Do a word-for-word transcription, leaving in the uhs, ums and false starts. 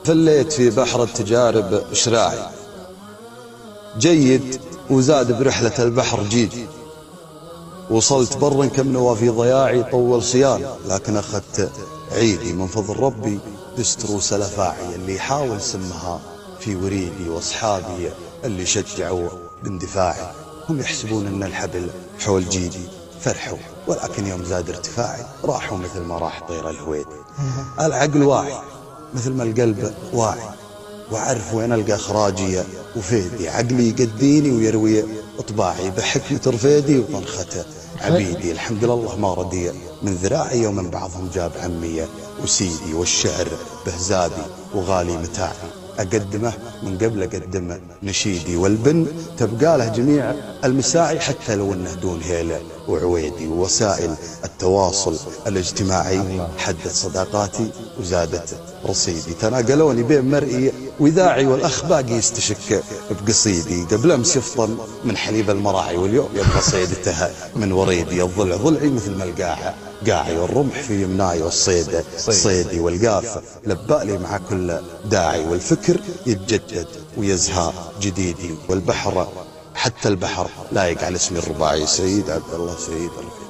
فليت في بحر التجارب شراعي، جيد وزاد برحلة البحر جيد، وصلت برا كم نوى في ضياعي طول صيام، لكن أخذت عيدي من فضل ربي دستر وسلفاعي، اللي يحاول سمها في وريدي، واصحابي اللي شجعوا باندفاعي، هم يحسبون ان الحبل حول جيدي فرحوا، ولكن يوم زاد ارتفاعي راحوا مثل ما راح طير الهويد. العقل واعي مثل ما القلب واعي، وعرف وين القى اخراجي وفيدي، عقلي يقديني ويروي اطباعي، بحكمة رفيدي وطنخته عبيدي، الحمد لله ما ردي من ذراعي، ومن بعضهم جاب عمي وسيدي، والشعر بهزادي وغالي متاعي، أقدمه من قبل أقدم نشيدي، والبن تبقى له جميع المساعي، حتى لو انه دون هيله وعويدي، ووسائل التواصل الاجتماعي حدت صداقاتي وزادت رصيدي، تناقلوني بين مرئي وذاعي، والأخ باقي يستشك بقصيدي، قبل أمس يفطن من حليب المراعي، واليوم يبقى صيدتها من وريدي، الضلع ضلعي مثل ما القاعة قاعي، والرمح في يمناي، والصيد صيدي، والقافة لبالي مع كل داعي، والفكر يتجدد ويزهى جديدي، والبحر حتى البحر لايق على اسمي الرباعي، سيد عبد الله سيد الله.